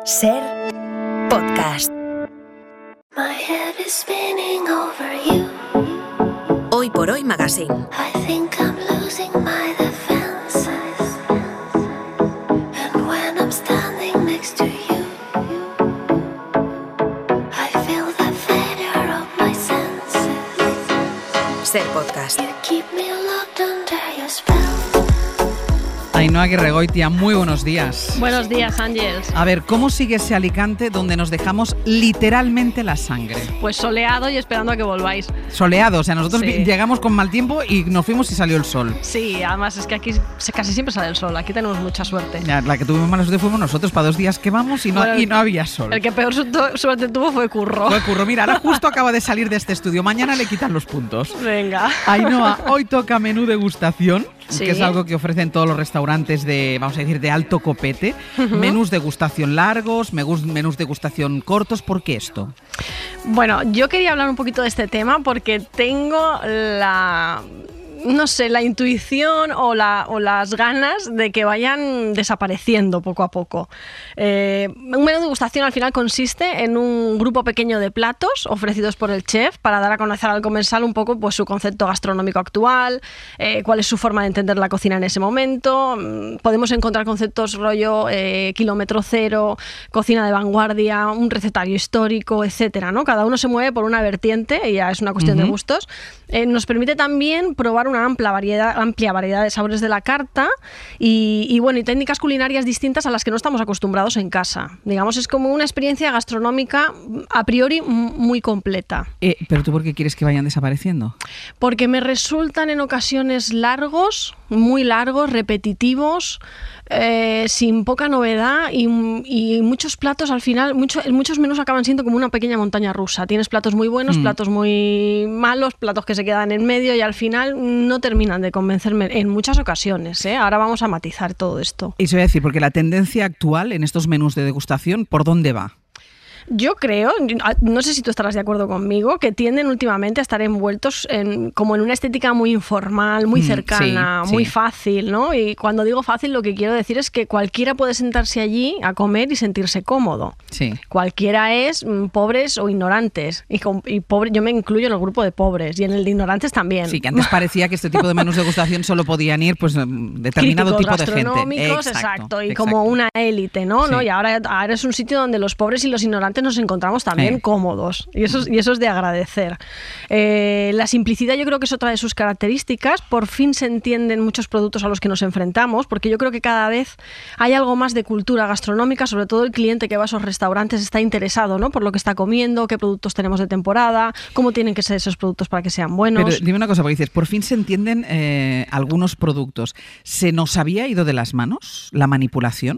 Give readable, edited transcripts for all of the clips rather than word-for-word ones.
Ser podcast. My head is spinning over you. Hoy por hoy Magazine. I think I'm losing my defenses. And when I'm standing next to you, I feel the failure of my senses. Ser podcast. You keep me locked under your spell. Ainhoa Aguirregoitia, muy buenos días. Buenos días, Ángels. A ver, ¿cómo sigue ese Alicante donde nos dejamos literalmente la sangre? Pues soleado y esperando a que volváis. Soleado, o sea, nosotros Sí. llegamos con mal tiempo y nos fuimos y salió el sol. Sí, además es que aquí casi siempre sale el sol, aquí tenemos mucha suerte. Ya, la que tuvimos mala suerte fuimos nosotros, para 2 días que vamos y no, Bueno, y no había sol. El que peor suerte tuvo fue Curro. Fue Curro. Mira, ahora justo acaba de salir de este estudio, mañana le quitan los puntos. Venga. Ainhoa, hoy toca menú degustación, Sí. que es algo que ofrecen todos los restaurantes de, vamos a decir, de alto copete. Menús degustación largos, menús degustación cortos. ¿Por qué esto? Bueno, yo quería hablar un poquito de este tema porque tengo la intuición o las ganas de que vayan desapareciendo poco a poco. Un menú de degustación al final consiste en un grupo pequeño de platos ofrecidos por el chef para dar a conocer al comensal un poco pues, su concepto gastronómico actual, cuál es su forma de entender la cocina en ese momento. Podemos encontrar conceptos rollo kilómetro cero, cocina de vanguardia, un recetario histórico, etcétera, ¿no? Cada uno se mueve por una vertiente y ya es una cuestión de gustos. Nos permite también probar una amplia variedad de sabores de la carta y técnicas culinarias distintas a las que no estamos acostumbrados en casa. Digamos, es como una experiencia gastronómica a priori muy completa. ¿Pero tú por qué quieres que vayan desapareciendo? Porque me resultan en ocasiones largos, muy largos, repetitivos, sin poca novedad y muchos platos al final, muchos menús acaban siendo como una pequeña montaña rusa. Tienes platos muy buenos, platos muy malos, platos que se quedan en medio y al final no terminan de convencerme en muchas ocasiones, ¿eh? Ahora vamos a matizar todo esto. Y se va a decir, porque la tendencia actual en estos menús de degustación, ¿por dónde va? Yo creo, no sé si tú estarás de acuerdo conmigo, que tienden últimamente a estar envueltos como en una estética muy informal, muy cercana, sí. muy fácil, ¿no? Y cuando digo fácil, lo que quiero decir es que cualquiera puede sentarse allí a comer y sentirse cómodo. Sí. Cualquiera es pobres o ignorantes. Y yo me incluyo en el grupo de pobres y en el de ignorantes también. Sí, que antes parecía que este tipo de menús de degustación solo podían ir pues determinado Críticos tipo de gente. gastronómicos, exacto, y como una élite, ¿no? Sí. ¿no? Y ahora es un sitio donde los pobres y los ignorantes nos encontramos también cómodos y eso es de agradecer. La simplicidad yo creo que es otra de sus características. Por fin se entienden muchos productos a los que nos enfrentamos, porque yo creo que cada vez hay algo más de cultura gastronómica, sobre todo el cliente que va a esos restaurantes está interesado, ¿no? Por lo que está comiendo, qué productos tenemos de temporada, cómo tienen que ser esos productos para que sean buenos. Pero dime una cosa, porque dices, por fin se entienden algunos productos. ¿Se nos había ido de las manos la manipulación?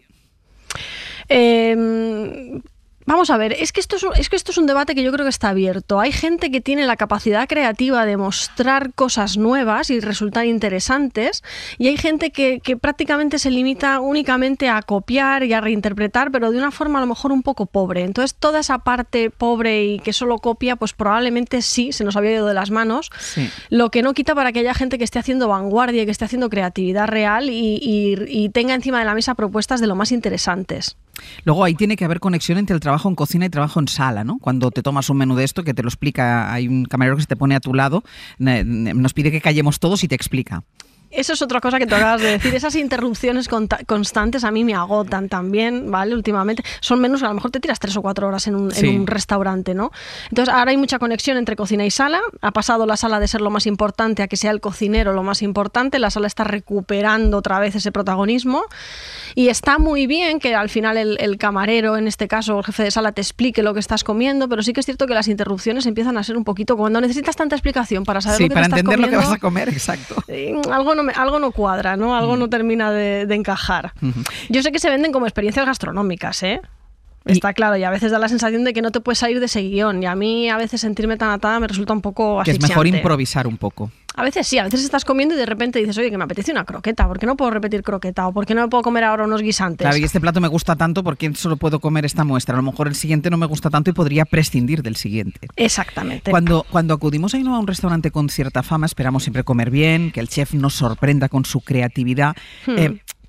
Vamos a ver, es que esto es un debate que yo creo que está abierto. Hay gente que tiene la capacidad creativa de mostrar cosas nuevas y resultar interesantes, y hay gente que prácticamente se limita únicamente a copiar y a reinterpretar, pero de una forma a lo mejor un poco pobre. Entonces, toda esa parte pobre y que solo copia, pues probablemente sí se nos había ido de las manos. Sí. Lo que no quita para que haya gente que esté haciendo vanguardia y que esté haciendo creatividad real y tenga encima de la mesa propuestas de lo más interesantes. Luego ahí tiene que haber conexión entre el trabajo en cocina y trabajo en sala, ¿no? Cuando te tomas un menú de esto, que te lo explica, hay un camarero que se te pone a tu lado, nos pide que callemos todos y te explica. Eso es otra cosa que tú acabas de decir. Esas interrupciones constantes a mí me agotan también, ¿vale? Últimamente. Son menús que a lo mejor te tiras 3 o 4 horas en un restaurante, ¿no? Entonces ahora hay mucha conexión entre cocina y sala. Ha pasado la sala de ser lo más importante a que sea el cocinero lo más importante. La sala está recuperando otra vez ese protagonismo. Y está muy bien que al final el camarero, en este caso el jefe de sala, te explique lo que estás comiendo, pero sí que es cierto que las interrupciones empiezan a ser un poquito cuando necesitas tanta explicación para saber lo que para te estás entender comiendo, lo que vas a comer, exacto. algo no cuadra, ¿no? Algo no termina de encajar. Yo sé que se venden como experiencias gastronómicas, ¿eh? Está claro, y a veces da la sensación de que no te puedes salir de ese guión, y a mí a veces sentirme tan atada me resulta un poco Que asfixiante. es mejor improvisar un poco. A veces sí, a veces estás comiendo y de repente dices, oye, que me apetece una croqueta, ¿por qué no puedo repetir croqueta? ¿O por qué no me puedo comer ahora unos guisantes? Claro, y este plato me gusta tanto, ¿por qué solo puedo comer esta muestra? A lo mejor el siguiente no me gusta tanto y podría prescindir del siguiente. Exactamente. Cuando acudimos a un restaurante con cierta fama, esperamos siempre comer bien, que el chef nos sorprenda con su creatividad.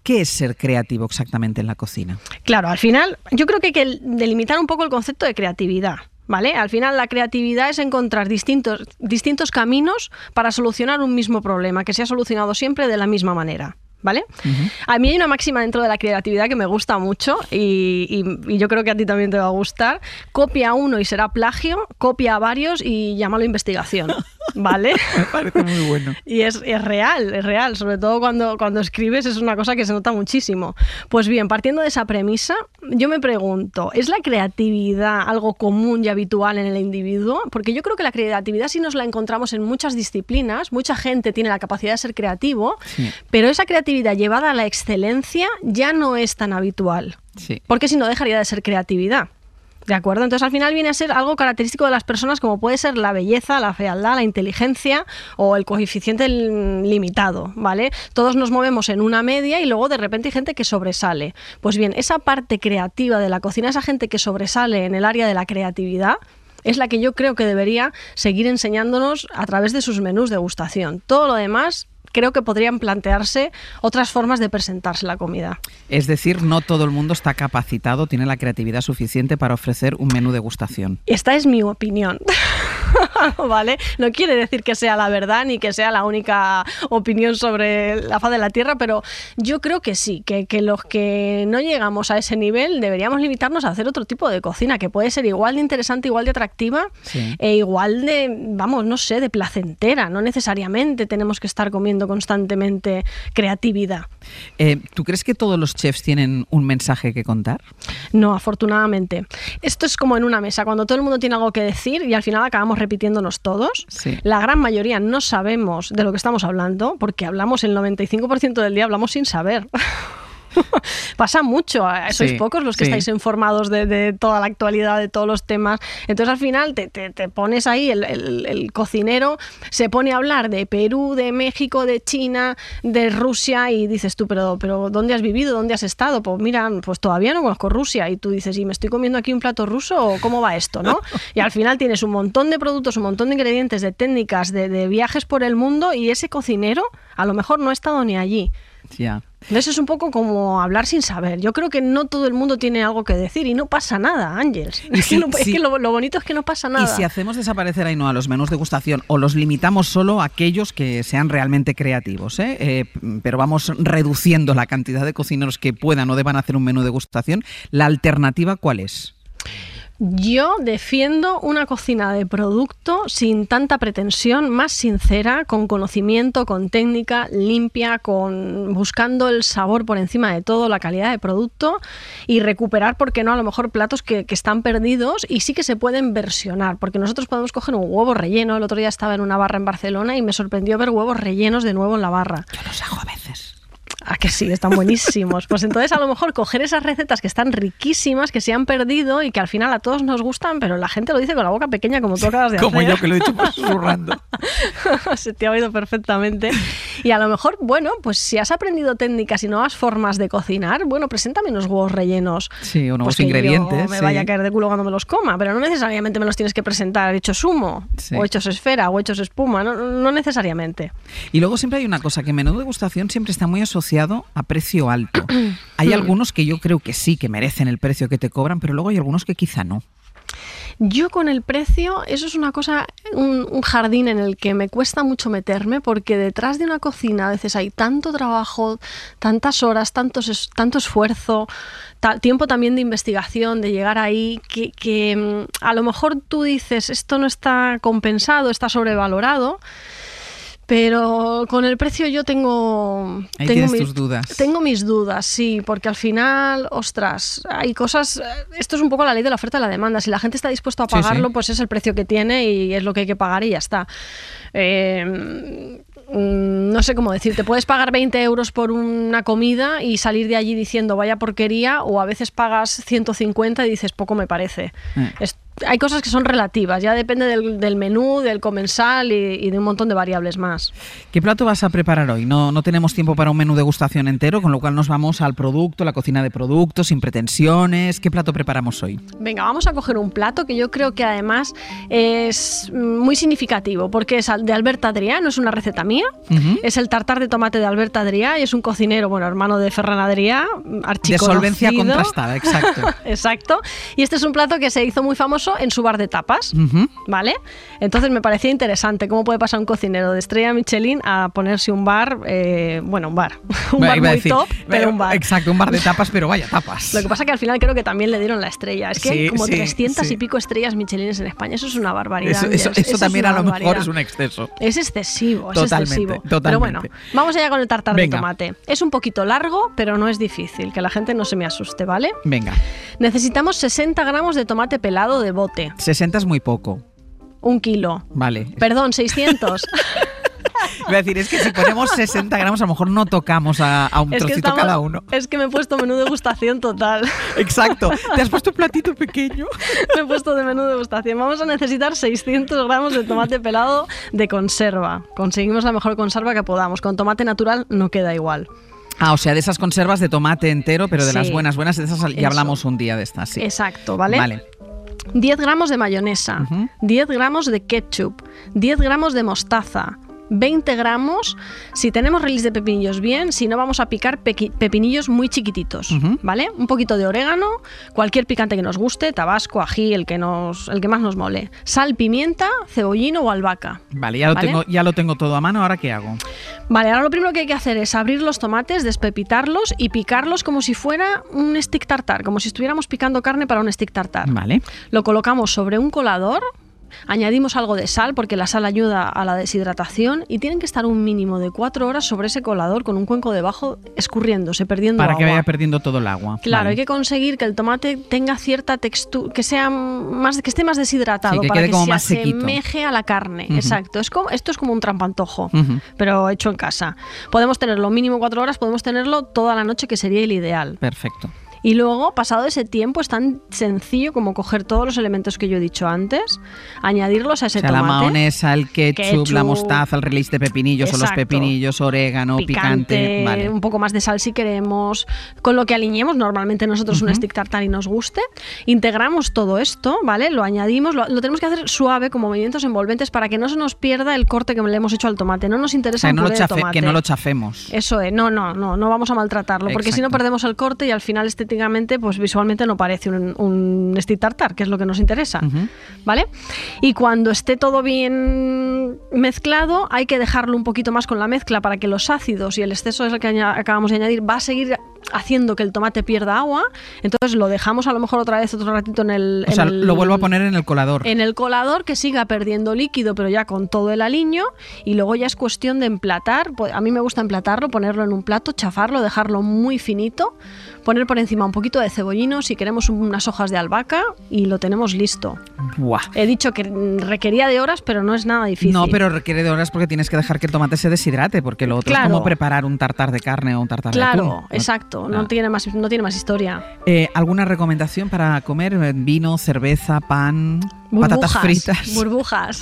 ¿Qué es ser creativo exactamente en la cocina? Claro, al final yo creo que hay que delimitar un poco el concepto de creatividad. ¿Vale? Al final la creatividad es encontrar distintos caminos para solucionar un mismo problema, que sea solucionado siempre de la misma manera. ¿Vale? Uh-huh. A mí hay una máxima dentro de la creatividad que me gusta mucho y yo creo que a ti también te va a gustar. Copia a uno y será plagio, copia a varios y llámalo investigación. ¿Vale? Me parece muy bueno. Y es real, sobre todo cuando escribes es una cosa que se nota muchísimo. Pues bien, partiendo de esa premisa, yo me pregunto, ¿es la creatividad algo común y habitual en el individuo? Porque yo creo que la creatividad sí nos la encontramos en muchas disciplinas, mucha gente tiene la capacidad de ser creativo, sí, pero esa creatividad llevada a la excelencia ya no es tan habitual. Sí. Porque si no dejaría de ser creatividad. ¿De acuerdo? Entonces al final viene a ser algo característico de las personas como puede ser la belleza, la fealdad, la inteligencia o el coeficiente limitado, ¿vale? Todos nos movemos en una media y luego de repente hay gente que sobresale. Pues bien, esa parte creativa de la cocina, esa gente que sobresale en el área de la creatividad, es la que yo creo que debería seguir enseñándonos a través de sus menús de degustación. Todo lo demás creo que podrían plantearse otras formas de presentarse la comida. Es decir, no todo el mundo está capacitado, tiene la creatividad suficiente para ofrecer un menú de degustación. Esta es mi opinión. ¿Vale? No quiere decir que sea la verdad ni que sea la única opinión sobre la faz de la tierra, pero yo creo que sí, que los que no llegamos a ese nivel deberíamos limitarnos a hacer otro tipo de cocina, que puede ser igual de interesante, igual de atractiva, sí, e igual de, vamos, no sé, de placentera. No necesariamente tenemos que estar comiendo constantemente creatividad. ¿Tú crees que todos los chefs tienen un mensaje que contar? No, afortunadamente. Esto es como en una mesa, cuando todo el mundo tiene algo que decir y al final acabamos repitiéndonos todos. Sí. La gran mayoría no sabemos de lo que estamos hablando porque hablamos el 95% del día, hablamos sin saber. Pasa mucho, sois pocos los que estáis informados de toda la actualidad, de todos los temas. Entonces al final te pones ahí, el cocinero se pone a hablar de Perú, de México, de China, de Rusia y dices tú, pero ¿dónde has vivido? ¿Dónde has estado? Pues mira, pues todavía no conozco Rusia y tú dices, ¿y me estoy comiendo aquí un plato ruso o cómo va esto? ¿No? Y al final tienes un montón de productos, un montón de ingredientes, de técnicas, de viajes por el mundo y ese cocinero a lo mejor no ha estado ni allí. Ya. Entonces es un poco como hablar sin saber. Yo creo que no todo el mundo tiene algo que decir y no pasa nada, Ángels. Es que lo bonito es que no pasa nada. Y si hacemos desaparecer ahí no a los menús de degustación o los limitamos solo a aquellos que sean realmente creativos, pero vamos reduciendo la cantidad de cocineros que puedan o deban hacer un menú de degustación, ¿la alternativa cuál es? Yo defiendo una cocina de producto sin tanta pretensión, más sincera, con conocimiento, con técnica, limpia, buscando el sabor por encima de todo, la calidad de producto y recuperar, ¿por qué no?, a lo mejor platos que están perdidos y sí que se pueden versionar, porque nosotros podemos coger un huevo relleno. El otro día estaba en una barra en Barcelona y me sorprendió ver huevos rellenos de nuevo en la barra. Yo los hago a veces. Ah, que sí, están buenísimos. Pues entonces a lo mejor coger esas recetas que están riquísimas, que se han perdido y que al final a todos nos gustan, pero la gente lo dice con la boca pequeña como tú acabas de hacer. Como yo que lo he dicho susurrando. Se te ha oído perfectamente. Y a lo mejor, bueno, pues si has aprendido técnicas y nuevas formas de cocinar, bueno, preséntame unos huevos rellenos. Sí, o nuevos pues ingredientes. Yo me vaya a caer de culo cuando me los coma, pero no necesariamente me los tienes que presentar hechos zumo, o hechos esfera, o hechos espuma, no necesariamente. Y luego siempre hay una cosa, que menú de degustación siempre está muy asociado a precio alto. Hay algunos que yo creo que sí, que merecen el precio que te cobran, pero luego hay algunos que quizá no. Yo con el precio, eso es una cosa, un jardín en el que me cuesta mucho meterme, porque detrás de una cocina a veces hay tanto trabajo, tantas horas, tanto esfuerzo, tiempo también de investigación, de llegar ahí, que a lo mejor tú dices, esto no está compensado, está sobrevalorado. Pero con el precio yo tengo tus dudas. Tengo mis dudas, sí, porque al final, ostras, hay cosas. Esto es un poco la ley de la oferta y la demanda. Si la gente está dispuesta a pagarlo, pues es el precio que tiene y es lo que hay que pagar y ya está. No sé cómo decirte, puedes pagar 20 euros por una comida y salir de allí diciendo vaya porquería, o a veces pagas 150 y dices poco me parece. hay cosas que son relativas, ya depende del menú, del comensal y de un montón de variables más. ¿Qué plato vas a preparar hoy? No tenemos tiempo para un menú degustación entero, con lo cual nos vamos al producto, la cocina de productos, sin pretensiones. ¿Qué plato preparamos hoy? Venga, vamos a coger un plato que yo creo que además es muy significativo, porque es de Albert Adrià, no es una receta mía, es el tartar de tomate de Albert Adrià y es un cocinero, bueno, hermano de Ferran Adrià, archiconocido. De solvencia contrastada, exacto. Exacto. Y este es un plato que se hizo muy famoso en su bar de tapas, ¿vale? Entonces me parecía interesante cómo puede pasar un cocinero de estrella Michelin a ponerse un bar, un bar muy top, pero un bar. Exacto, un bar de tapas, pero vaya tapas. Lo que pasa es que al final creo que también le dieron la estrella. Es que hay como 300 y pico estrellas Michelines en España. Eso es una barbaridad. Eso también a lo mejor es un exceso. Es excesivo, Totalmente. Pero bueno, vamos allá con el tartar de tomate. Es un poquito largo, pero no es difícil, que la gente no se me asuste, ¿vale? Venga. Necesitamos 60 gramos de tomate pelado de bote. 60 es muy poco. 1 kilo. Vale. Perdón, 600. Iba a decir, es que si ponemos 60 gramos, a lo mejor no tocamos a un trocito cada uno. Es que me he puesto menú degustación total. Exacto. Te has puesto un platito pequeño. Me he puesto de menú degustación. Vamos a necesitar 600 gramos de tomate pelado de conserva. Conseguimos la mejor conserva que podamos. Con tomate natural no queda igual. O sea, de esas conservas de tomate entero, pero de las buenas, de esas ya hablamos un día de estas, sí. Exacto, ¿vale? Vale. 10 gramos de mayonesa, 10 gramos de ketchup, 10 gramos de mostaza, 20 gramos, si tenemos release de pepinillos bien, si no vamos a picar pepinillos muy chiquititos, ¿vale? Un poquito de orégano, cualquier picante que nos guste, tabasco, ají, el que más nos mole. Sal, pimienta, cebollino o albahaca. Vale, ya lo tengo todo a mano, ¿ahora qué hago? Vale, ahora lo primero que hay que hacer es abrir los tomates, despepitarlos y picarlos como si fuera un stick tartar, como si estuviéramos picando carne para un stick tartar. Vale. Lo colocamos sobre un colador. Añadimos algo de sal porque la sal ayuda a la deshidratación y tienen que estar un mínimo de 4 horas sobre ese colador con un cuenco debajo escurriéndose, perdiendo agua. Para que vaya perdiendo todo el agua. Claro, hay que conseguir que el tomate tenga cierta textura, que esté más deshidratado, que para quede que como se más sequito. asemeje a la carne. Exacto. Esto es como un trampantojo, pero hecho en casa. Podemos tenerlo mínimo 4 horas, podemos tenerlo toda la noche, que sería el ideal. Perfecto. Y luego, pasado ese tiempo, es tan sencillo como coger todos los elementos que yo he dicho antes, añadirlos a ese tomate. La mahonesa, el ketchup, la mostaza, el release de pepinillos. Exacto. O los pepinillos, orégano, picante. Vale. Un poco más de sal si queremos. Con lo que aliñemos normalmente nosotros un stick tartar y nos guste. Integramos todo esto, ¿vale? Lo añadimos, lo tenemos que hacer suave, como movimientos envolventes, para que no se nos pierda el corte que le hemos hecho al tomate. No nos interesa un puré de tomate. Que no lo chafemos. Eso es, no vamos a maltratarlo, porque si no perdemos el corte y al final pues visualmente no parece un stick tartar, que es lo que nos interesa, ¿vale? Y cuando esté todo bien mezclado, hay que dejarlo un poquito más con la mezcla para que los ácidos y el exceso que acabamos de añadir va a seguir haciendo que el tomate pierda agua. Entonces lo dejamos a lo mejor otra ratito en el... lo vuelvo a poner en el colador. En el colador, que siga perdiendo líquido, pero ya con todo el aliño, y luego ya es cuestión de emplatar. A mí me gusta emplatarlo, ponerlo en un plato, chafarlo, dejarlo muy finito, poner por encima un poquito de cebollino, si queremos unas hojas de albahaca, y lo tenemos listo. Buah. He dicho que requería de horas, pero no es nada difícil. No, pero requiere de horas porque tienes que dejar que el tomate se deshidrate, porque lo otro es como preparar un tartar de carne o un tartar de atún. Claro, exacto. No tiene más historia. ¿Alguna recomendación para comer? ¿Vino, cerveza, pan, patatas fritas? Burbujas.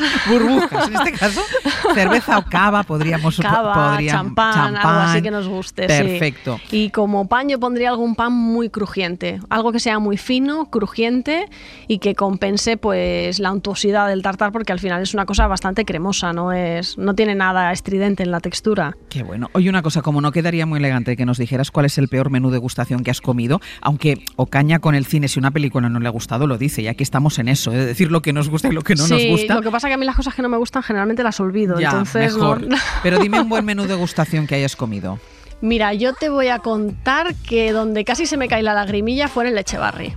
En este caso, cerveza o cava podríamos... champán, algo así que nos guste. Perfecto. Sí. Y como pan yo pondría algún pan muy crujiente. Algo que sea muy fino, crujiente y que compense pues la untuosidad del tartar, porque al final es una cosa bastante cremosa, no tiene nada estridente en la textura. Qué bueno. Oye, una cosa, como no quedaría muy elegante que nos dijeras cuál es el peor menú de degustación que has comido, aunque Ocaña con el cine, si una película no le ha gustado, lo dice, y aquí estamos en eso, de decir lo que nos gusta y lo que no nos gusta. Lo que pasa es que a mí las cosas que no me gustan generalmente las olvido, ya, entonces mejor. No. Pero dime un buen menú de degustación que hayas comido. Mira, yo te voy a contar que donde casi se me cae la lagrimilla fue en el Echevarri.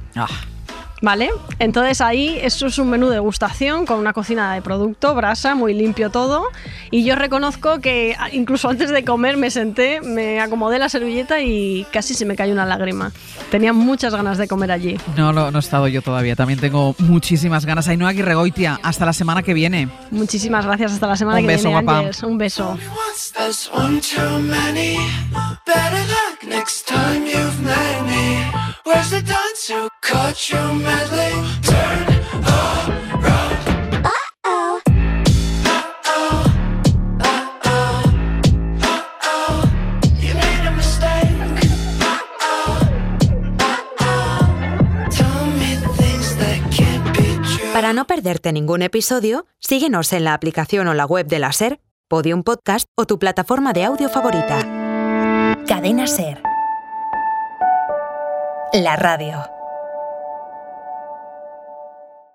¿Vale? Entonces ahí eso es un menú de degustación con una cocina de producto, brasa, muy limpio todo, y yo reconozco que incluso antes de comer me senté, me acomodé la servilleta y casi se me cayó una lágrima. Tenía muchas ganas de comer allí. No he estado yo todavía, también tengo muchísimas ganas. Ainhoa Aguirregoitia, hasta la semana que viene. Muchísimas gracias, hasta la semana que viene, guapa. Ángeles. Un beso. Where's the dance who caught you meddling? Turn Para no perderte ningún episodio, síguenos en la aplicación o la web de la SER, Podium Podcast o tu plataforma de audio favorita. Cadena SER. La radio.